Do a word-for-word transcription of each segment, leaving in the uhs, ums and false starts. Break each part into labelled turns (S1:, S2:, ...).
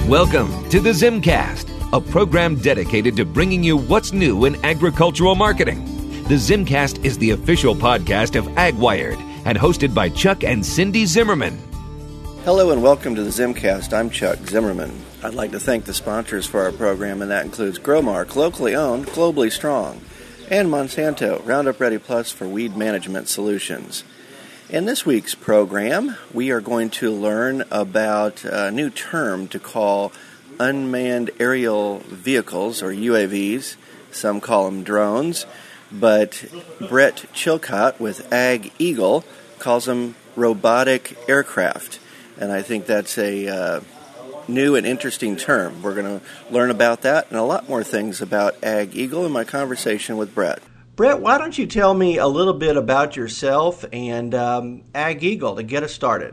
S1: Welcome to the Zimcast, a program dedicated to bringing you what's new in agricultural marketing. The Zimcast is the official podcast of AgWired and hosted by Chuck and Cindy Zimmerman.
S2: Hello and welcome to the Zimcast. I'm Chuck Zimmerman. I'd like to thank the sponsors for our program, and that includes Growmark, locally owned, globally strong, and Monsanto, Roundup Ready Plus for weed management solutions. In this week's program, we are going to learn about a new term to call unmanned aerial vehicles, or U A Vs. Some call them drones, but Brett Chilcott with Ag Eagle calls them robotic aircraft. And I think that's a uh, new and interesting term. We're going to learn about that and a lot more things about Ag Eagle in my conversation with Brett.
S3: Brett, why don't you tell me a little bit about yourself and um, Ag Eagle to get us started?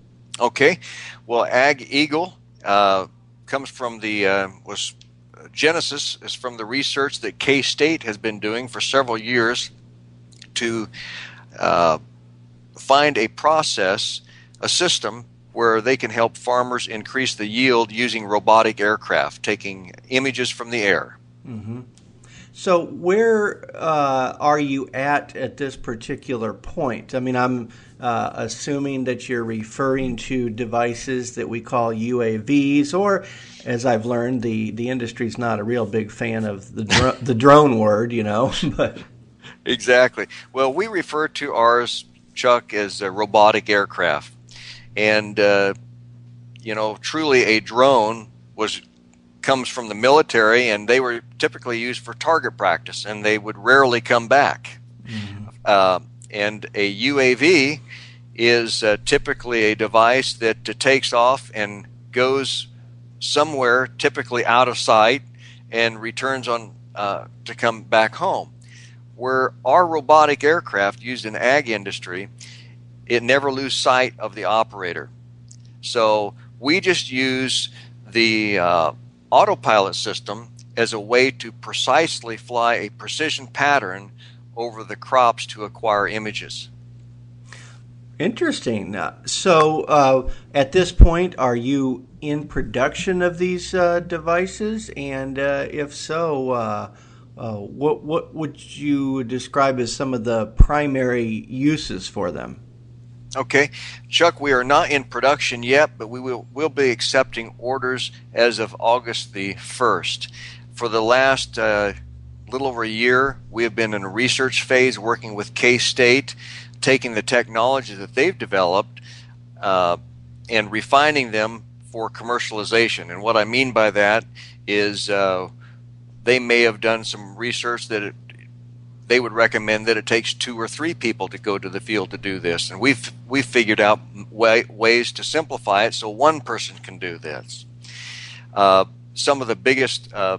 S4: Okay. Well, Ag Eagle uh, comes from the, uh, was Genesis is from the research that K-State has been doing for several years to uh, find a process, a system, where they can help farmers increase the yield using robotic aircraft, taking images from the air.
S3: Mm-hmm. So where uh, are you at at this particular point? I mean, I'm uh, assuming that you're referring to devices that we call U A Vs, or, as I've learned, the, the industry's not a real big fan of the dr- the drone word, you know. But
S4: exactly. Well, we refer to ours, Chuck, as a robotic aircraft. And, uh, you know, truly a drone was comes from the military, and they were typically used for target practice, and they would rarely come back. Mm-hmm. Uh, and a U A V is uh, typically a device that uh, takes off and goes somewhere, typically out of sight, and returns on uh, to come back home. Where our robotic aircraft used in ag industry, it never lose sight of the operator. So we just use the uh, autopilot system as a way to precisely fly a precision pattern over the crops to acquire images.
S3: Interesting. Uh, so uh, at this point, are you in production of these uh, devices? And uh, if so, uh, uh, what, what would you describe as some of the primary uses for them?
S4: Okay, Chuck, we are not in production yet, but we will will be accepting orders as of August the first. For the last uh, little over a year, we have been in a research phase working with K-State, taking the technology that they've developed uh, and refining them for commercialization. And what I mean by that is uh, they may have done some research that it, they would recommend that it takes two or three people to go to the field to do this. And we've we've figured out way, ways to simplify it so one person can do this. Uh, some of the biggest uh,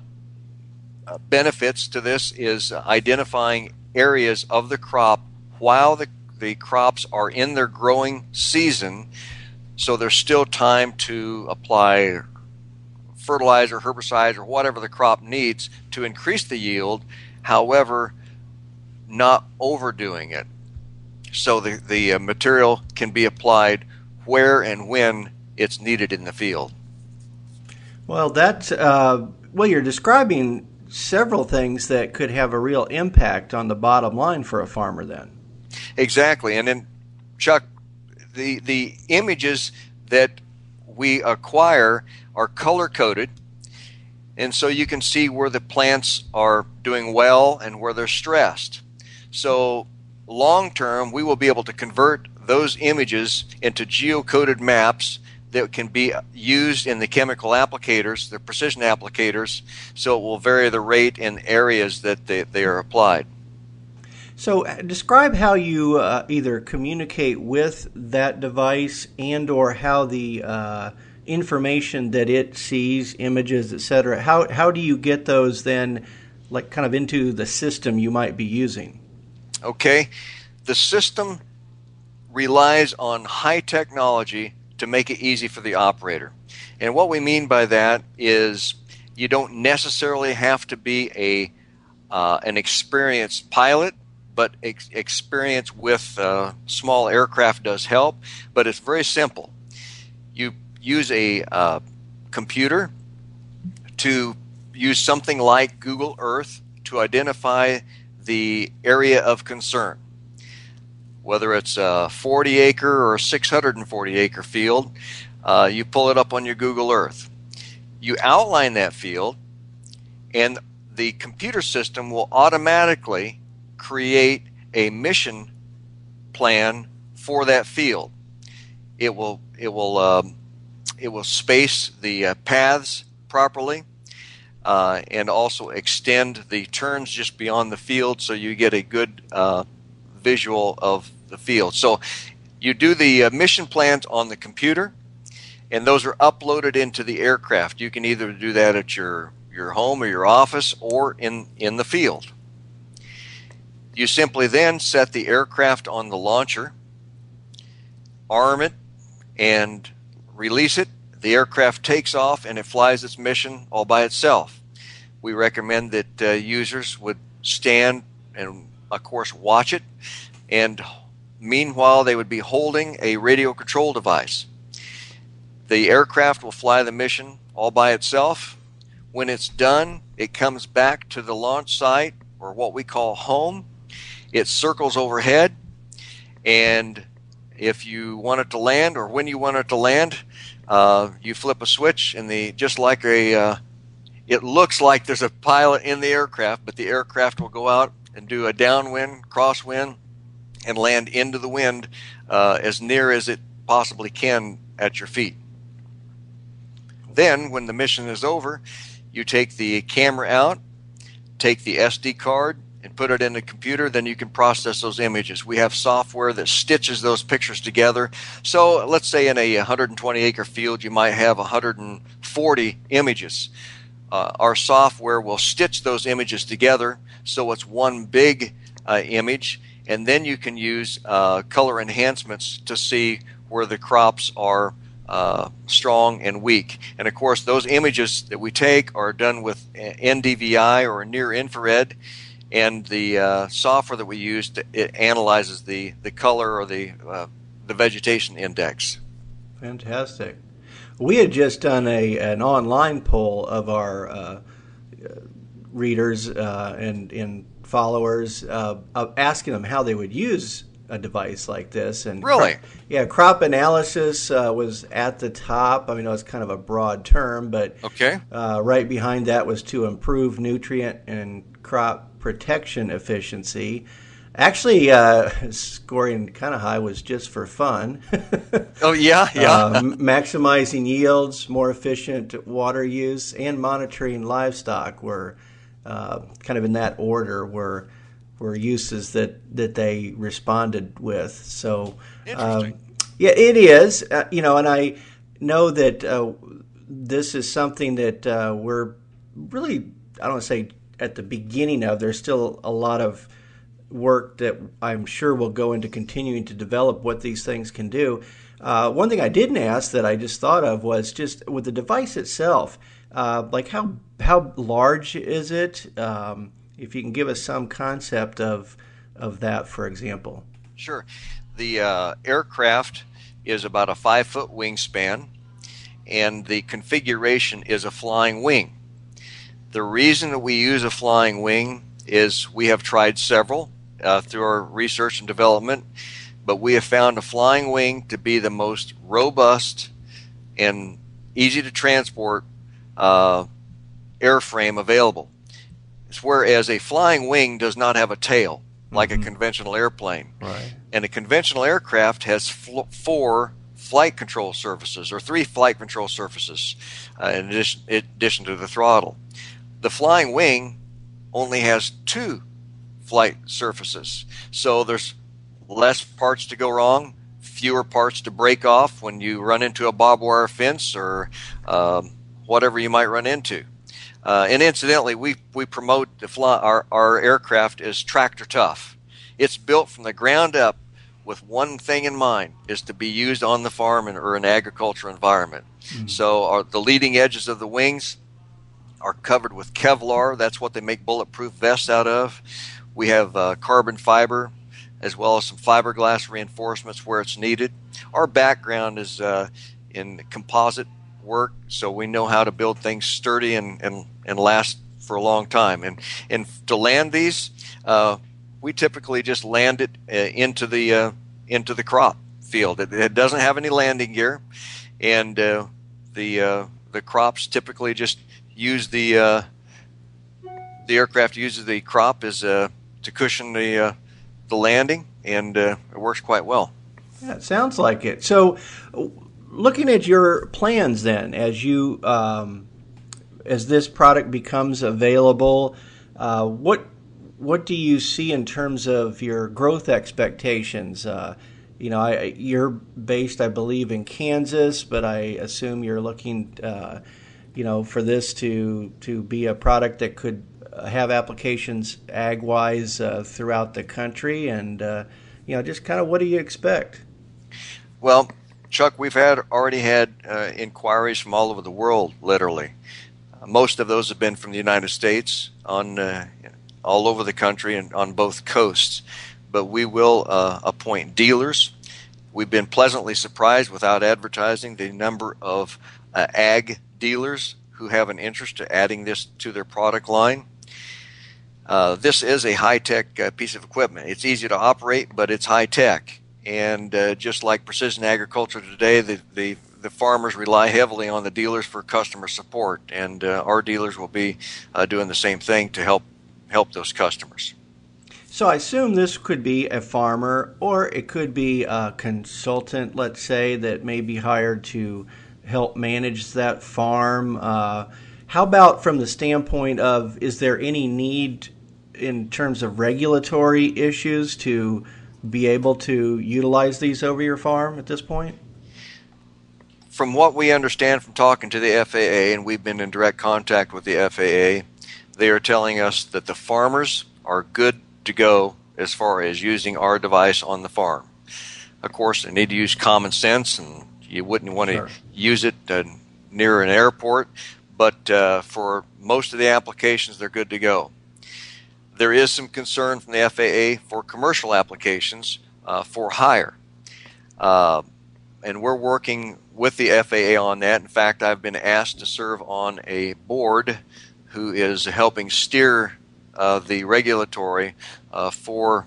S4: benefits to this is identifying areas of the crop while the, the crops are in their growing season, so there's still time to apply fertilizer, herbicides, or whatever the crop needs to increase the yield. However, not overdoing it, so the, the uh, material can be applied where and when it's needed in the field.
S3: Well, that's, uh, well, you're describing several things that could have a real impact on the bottom line for a farmer then.
S4: Exactly. And then, Chuck, the, the images that we acquire are color-coded, and so you can see where the plants are doing well and where they're stressed. So long term, we will be able to convert those images into geocoded maps that can be used in the chemical applicators, the precision applicators, so it will vary the rate in areas that they, they are applied.
S3: So uh, describe how you uh, either communicate with that device and or how the uh, information that it sees, images, et cetera, how, how do you get those then like kind of into the system you might be using?
S4: Okay, the system relies on high technology to make it easy for the operator. And what we mean by that is you don't necessarily have to be a uh, an experienced pilot, but ex- experience with uh, small aircraft does help. But it's very simple. You use a uh, computer to use something like Google Earth to identify the area of concern. Whether it's a forty acre or a six hundred forty acre field, uh, you pull it up on your Google Earth. You outline that field, and the computer system will automatically create a mission plan for that field. It will it will um, it will space the uh, paths properly, uh, and also extend the turns just beyond the field, so you get a good uh, visual of the field. So you do the uh, mission plans on the computer, and those are uploaded into the aircraft. You can either do that at your your home or your office, or in in the field. You simply then set the aircraft on the launcher, arm it, and release it. The aircraft takes off and it flies its mission all by itself. We recommend that uh, users would stand and, of course, watch it, and meanwhile they would be holding a radio control device. The aircraft will fly the mission all by itself. When it's done, it comes back to the launch site, or what we call home. It circles overhead, and if you want it to land, or when you want it to land, uh, you flip a switch, and the just like a, uh, it looks like there's a pilot in the aircraft, but the aircraft will go out and do a downwind, crosswind, and land into the wind uh, as near as it possibly can at your feet. Then, when the mission is over, you take the camera out, take the S D card, and put it in the computer. Then you can process those images. We have software that stitches those pictures together. So let's say in a one hundred twenty acre field you might have one hundred forty images. Uh, our software will stitch those images together so it's one big uh, image, and then you can use uh, color enhancements to see where the crops are uh, strong and weak. And of course, those images that we take are done with N D V I or near infrared. And the uh, software that we use, to, it analyzes the, the color or the uh, the vegetation index.
S3: Fantastic. We had just done a an online poll of our uh, readers uh, and, and followers, uh, of asking them how they would use a device like this. And
S4: really?
S3: Crop, yeah, crop analysis uh, was at the top. I mean, it's kind of a broad term, but
S4: okay.
S3: uh, right behind that was to improve nutrient and crop protection efficiency. Actually, uh, scoring kind of high was just for fun.
S4: Oh, yeah, yeah.
S3: uh, maximizing yields, more efficient water use, and monitoring livestock were uh, kind of in that order were were uses that, that they responded with. So,
S4: interesting.
S3: Um, yeah, it is. Uh, you know, and I know that uh, this is something that uh, we're really, I don't want to say at the beginning of. There's still a lot of work that I'm sure will go into continuing to develop what these things can do. Uh, one thing I didn't ask that I just thought of was just with the device itself, uh, like how how large is it? Um, if you can give us some concept of of that, for example.
S4: Sure. The uh, aircraft is about a five foot wingspan, and the configuration is a flying wing. The reason that we use a flying wing is we have tried several uh, through our research and development, but we have found a flying wing to be the most robust and easy to transport uh, airframe available. Whereas a flying wing does not have a tail like mm-hmm. a conventional airplane.
S3: Right.
S4: And a conventional aircraft has fl- four flight control surfaces, or three flight control surfaces uh, in, addition, in addition to the throttle. The flying wing only has two flight surfaces, so there's less parts to go wrong, fewer parts to break off when you run into a barbed wire fence or um, whatever you might run into. Uh, and incidentally, we we promote the fly, our, our aircraft is tractor tough. It's built from the ground up with one thing in mind, is to be used on the farm and, or an agriculture environment. Mm-hmm. So our, the leading edges of the wings are covered with Kevlar. That's what they make bulletproof vests out of. We have uh, carbon fiber, as well as some fiberglass reinforcements where it's needed. Our background is uh, in composite work, so we know how to build things sturdy and, and, and last for a long time. And and to land these, uh, we typically just land it uh, into the uh, into the crop field. It, it doesn't have any landing gear, and uh, the uh, the crops typically just use the uh, the aircraft uses the crop as uh, to cushion the uh, the landing, and uh, it works quite well.
S3: Yeah, it sounds like it. So, looking at your plans, then, as you um, as this product becomes available, uh, what what do you see in terms of your growth expectations? Uh, you know, I, you're based, I believe, in Kansas, but I assume you're looking, uh, you know, for this to to be a product that could have applications ag-wise uh, throughout the country, and uh, you know, just kind of what do you expect?
S4: Well, Chuck, we've had already had uh, inquiries from all over the world, literally. Uh, most of those have been from the United States, on uh, all over the country and on both coasts. But we will uh, appoint dealers. We've been pleasantly surprised, without advertising, the number of uh, ag dealers who have an interest in adding this to their product line. Uh, this is a high-tech uh, piece of equipment. It's easy to operate, but it's high-tech. And uh, just like precision agriculture today, the, the, the farmers rely heavily on the dealers for customer support, and uh, our dealers will be uh, doing the same thing to help help those customers.
S3: So I assume this could be a farmer, or it could be a consultant, let's say, that may be hired to help manage that farm. Uh, how about from the standpoint of, is there any need in terms of regulatory issues to be able to utilize these over your farm at this point?
S4: From what we understand from talking to the F A A, and we've been in direct contact with the F A A, they are telling us that the farmers are good to go as far as using our device on the farm. Of course, they need to use common sense, and you wouldn't want
S3: Sure.
S4: to use it uh, near an airport, but uh, for most of the applications, they're good to go. There is some concern from the F A A for commercial applications uh, for hire. Uh, and we're working with the F A A on that. In fact, I've been asked to serve on a board who is helping steer uh, the regulatory uh, for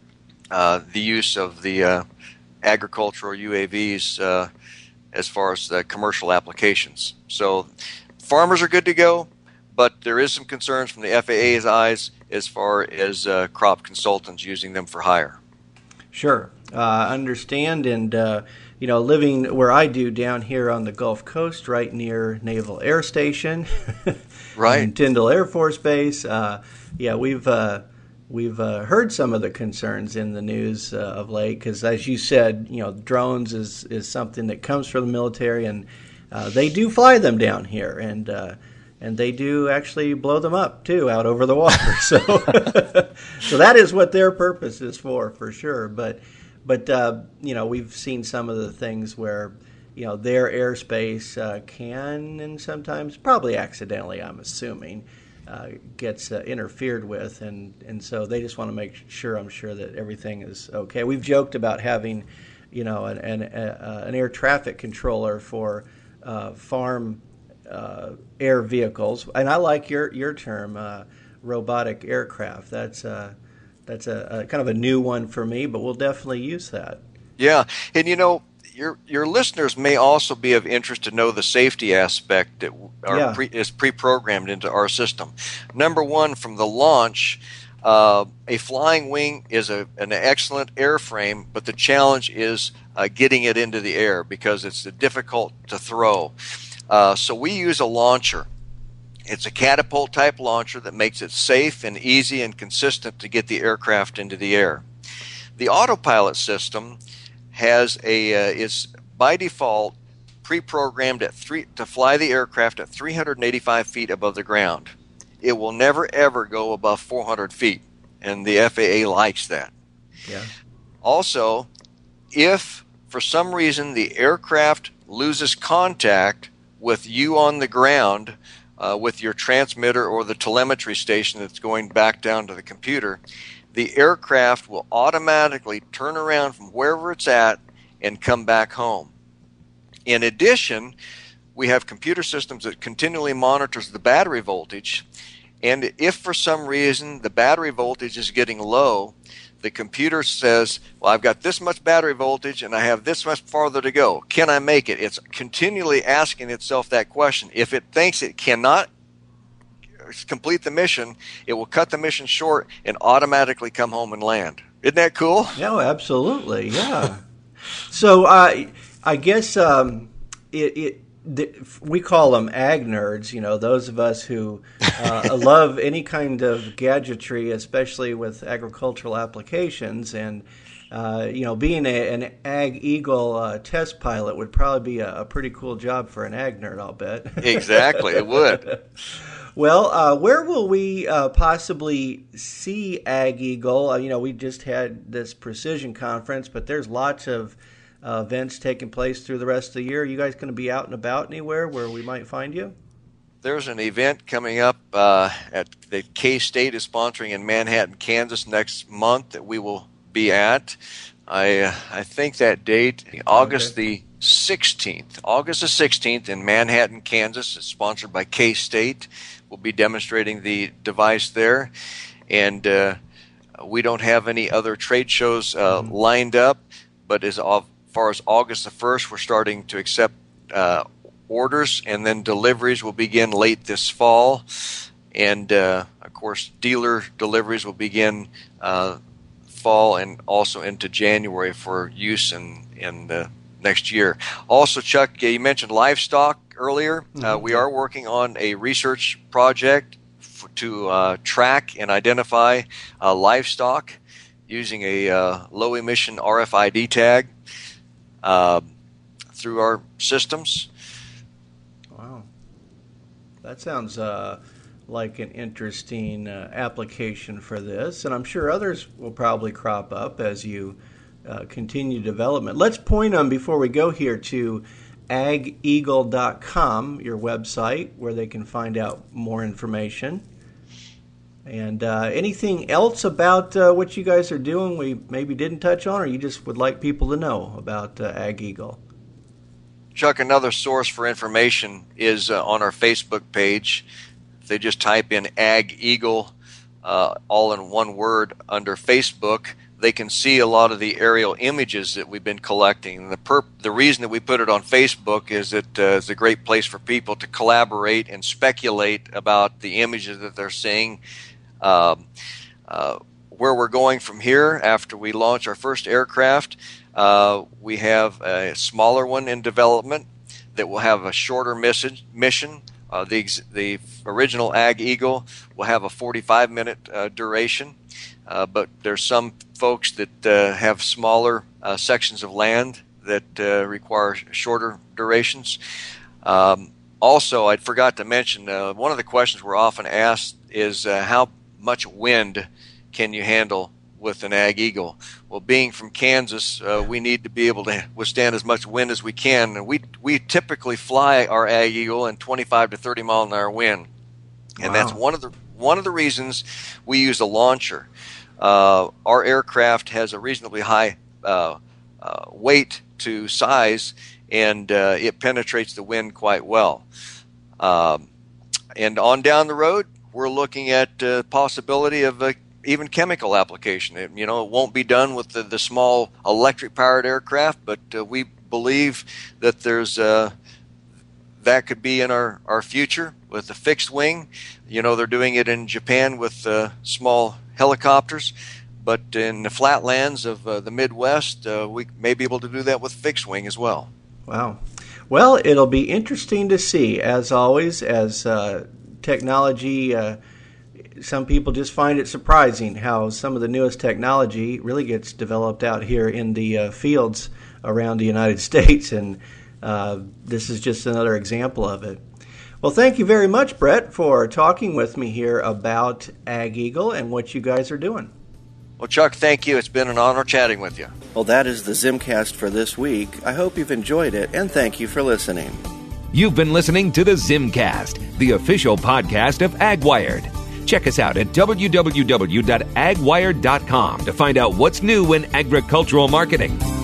S4: uh, the use of the uh, agricultural U A Vs uh, as far as the commercial applications. So farmers are good to go, but there is some concerns from the F A A's eyes as far as uh, crop consultants using them for hire.
S3: Sure. I uh, understand, and uh, you know, living where I do down here on the Gulf Coast, right near Naval Air Station,
S4: right,
S3: and Tyndall Air Force Base. Uh, yeah, we've uh, we've uh, heard some of the concerns in the news uh, of late, because, as you said, you know, drones is is something that comes from the military, and uh, they do fly them down here, and uh, and they do actually blow them up too out over the water. So, so that is what their purpose is for, for sure. But. But, uh, you know, we've seen some of the things where, you know, their airspace uh, can, and sometimes, probably accidentally, I'm assuming, uh, gets uh, interfered with. And, and so they just want to make sure, I'm sure, that everything is okay. We've joked about having, you know, an, an, a, an air traffic controller for uh, farm uh, air vehicles. And I like your, your term, uh, robotic aircraft. That's uh That's a, a kind of a new one for me, but we'll definitely use that.
S4: Yeah, and you know, your your listeners may also be of interest to know the safety aspect that are
S3: Yeah.
S4: pre, is pre-programmed into our system. Number one, from the launch, uh, a flying wing is a, an excellent airframe, but the challenge is uh, getting it into the air because it's difficult to throw. Uh, so we use a launcher. It's a catapult-type launcher that makes it safe and easy and consistent to get the aircraft into the air. The autopilot system has a uh, is by default pre-programmed at three to fly the aircraft at three hundred eighty-five feet above the ground. It will never ever go above four hundred feet, and the F A A likes that.
S3: Yeah.
S4: Also, if for some reason the aircraft loses contact with you on the ground, Uh, with your transmitter or the telemetry station that's going back down to the computer, the aircraft will automatically turn around from wherever it's at and come back home. In addition, we have computer systems that continually monitors the battery voltage. And if for some reason the battery voltage is getting low, the computer says, well, I've got this much battery voltage and I have this much farther to go. Can I make it? It's continually asking itself that question. If it thinks it cannot complete the mission, it will cut the mission short and automatically come home and land. Isn't that cool?
S3: Yeah, absolutely. Yeah. So uh, I guess um, it, it the, we call them ag nerds, you know, those of us who uh, love any kind of gadgetry, especially with agricultural applications. And, uh, you know, being a, an Ag Eagle uh, test pilot would probably be a, a pretty cool job for an ag nerd, I'll bet.
S4: Exactly, it would.
S3: Well, uh, where will we uh, possibly see Ag Eagle? Uh, you know, we just had this precision conference, but there's lots of uh, events taking place through the rest of the year. Are you guys going to be out and about anywhere where we might find you?
S4: There's an event coming up uh, at that K-State is sponsoring in Manhattan, Kansas next month that we will be at. I uh, I think that date, August okay. the sixteenth. August the sixteenth in Manhattan, Kansas. It's sponsored by K-State. We'll be demonstrating the device there. And uh, we don't have any other trade shows uh, mm-hmm. lined up, but as far as August the first, we're starting to accept uh, orders, and then deliveries will begin late this fall. And, uh, of course, dealer deliveries will begin uh, fall and also into January for use in, in the next year. Also, Chuck, you mentioned livestock earlier. Mm-hmm. Uh, we are working on a research project f- to uh, track and identify uh, livestock using a uh, low-emission R F I D tag uh, through our systems.
S3: Wow. That sounds uh, like an interesting uh, application for this, and I'm sure others will probably crop up as you uh, continue development. Let's point them, before we go here, to ag eagle dot com, your website, where they can find out more information. And uh, anything else about uh, what you guys are doing we maybe didn't touch on, or you just would like people to know about uh, Ag Eagle?
S4: Chuck, another source for information is uh, on our Facebook page. If they just type in Ag Eagle, uh, all in one word, under Facebook, they can see a lot of the aerial images that we've been collecting. And the perp- the reason that we put it on Facebook is that uh, it's a great place for people to collaborate and speculate about the images that they're seeing. Um, uh, where we're going from here after we launch our first aircraft, uh, we have a smaller one in development that will have a shorter mission. mission. Uh, the, ex- the original Ag Eagle will have a forty-five minute uh, duration, uh, but there's some folks that uh, have smaller uh, sections of land that uh, require shorter durations. Um, also, I forgot to mention, uh, one of the questions we're often asked is uh, how much wind can you handle with an Ag Eagle? Well, being from Kansas, uh, we need to be able to withstand as much wind as we can. And we we typically fly our Ag Eagle in twenty-five to thirty mile an hour wind, and wow. that's one of the one of the reasons we use a launcher. Uh, our aircraft has a reasonably high uh, uh, weight to size, and uh, it penetrates the wind quite well. Um, and on down the road, we're looking at the uh, possibility of a even chemical application. It, you know, it won't be done with the, the small electric-powered aircraft, but uh, we believe that there's uh, that could be in our, our future with the fixed wing. You know, they're doing it in Japan with uh, small helicopters, but in the flatlands of uh, the Midwest, uh, we may be able to do that with fixed wing as well.
S3: Wow. Well, it'll be interesting to see, as always, as uh, technology uh, some people just find it surprising how some of the newest technology really gets developed out here in the uh, fields around the United States, and uh, this is just another example of it. Well, thank you very much, Brett, for talking with me here about Ag Eagle and what you guys are doing.
S4: Well, Chuck, thank you. It's been an honor chatting with you.
S2: Well, that is the ZimCast for this week. I hope you've enjoyed it, and thank you for listening.
S1: You've been listening to the ZimCast, the official podcast of AgWired. Check us out at w w w dot ag wired dot com to find out what's new in agricultural marketing.